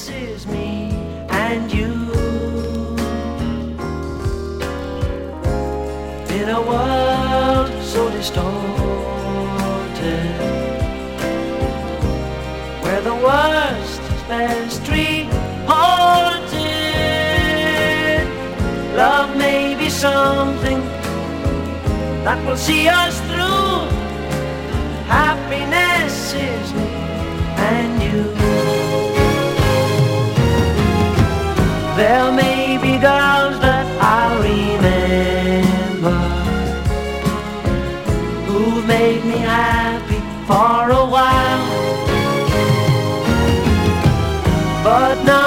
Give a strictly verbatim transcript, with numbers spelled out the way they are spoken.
is me and you. In a world so distorted, where the worst is best re-haunted, love may be something that will see us through. Happiness is me and you. There may be girls that I'll remember who've made me happy for a while, but now